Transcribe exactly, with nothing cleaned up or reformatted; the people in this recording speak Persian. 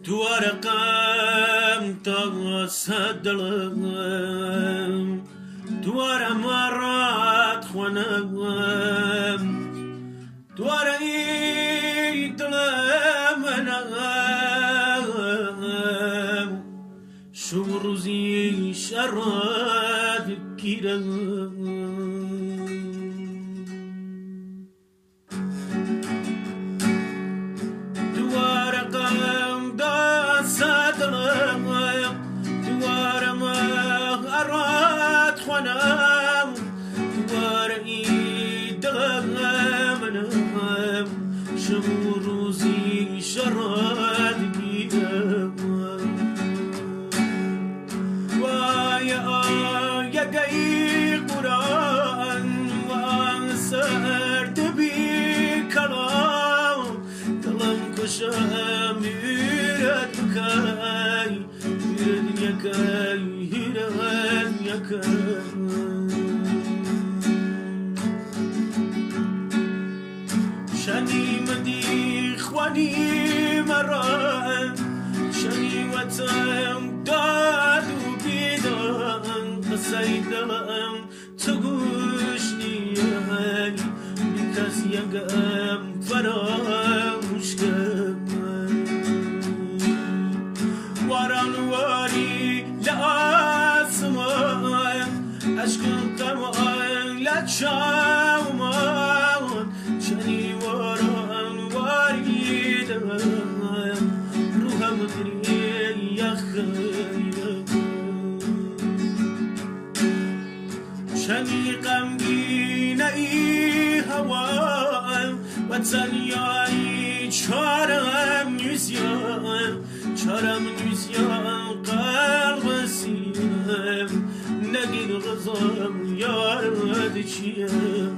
دوارقم تا صدلم دوار مرات خونم دوار ایدلم نم شو روزی شراد گیرم روزی شراد گیرم وای آیا گی قرآن وان سرد بی کلام دلم کشم میرد بکای میرد یکای هیرد یکای شنی مدی خوانی مران شنی وطن داد و بیدان قصیدم تو گوش نیایی بیکس یگم فراموش کم واران واری لآسمان عشق قمان لچاومان شنی واران واریدم روحم دری یخیدم شنی غمگین ای هوام وطن یایی چارم نوزیم چارم نوزیم قلب سیم نگیر غزم یارد چیم